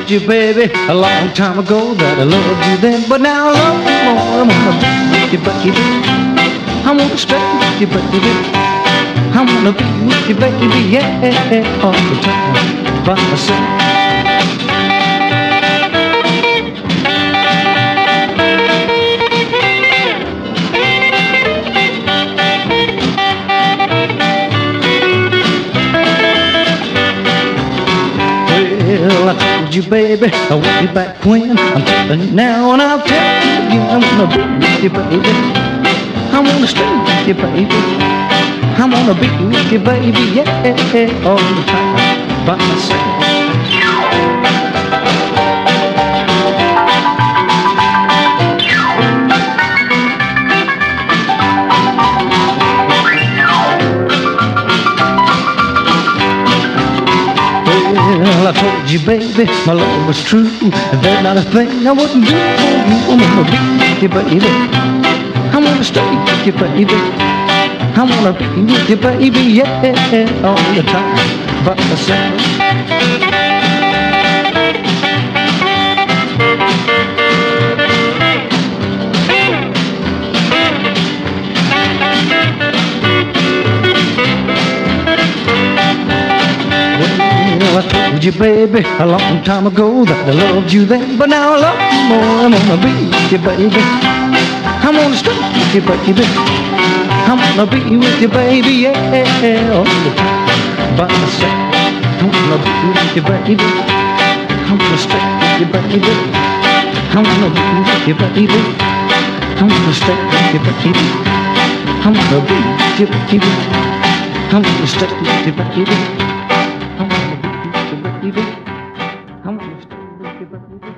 told you, baby, a long time ago that I loved you then, but now I love you more. I wanna be with you, baby. I wanna stay with you, baby. I wanna be with you, baby, yeah, all the time by myself. Well, I told you, baby, way back when. I'm telling you now, and I'll tell you again. I wanna be with you, baby. I wanna stay with you, baby. I wanna be with you, baby, yeah, all the time by myself. Well, I told you, baby, my love was true, and there's not a thing I wouldn't do for you. I wanna be with you, baby. I wanna stay with you, baby. I wanna be with you, baby, yeah, all the time by myself. Well, I told you, baby, a long time ago that I loved you then, but now I love you more. I wanna be with you, baby. I wanna stay with you, baby. I wanna be with you, baby, yeah, all the time by myself. I wanna be with you, baby. I wanna stay with you, baby. I wanna be with you, baby. I wanna stay with you, baby. I wanna be with you, baby. I wanna stay with you, baby. I wanna be with you, baby. I wanna stay with you, baby.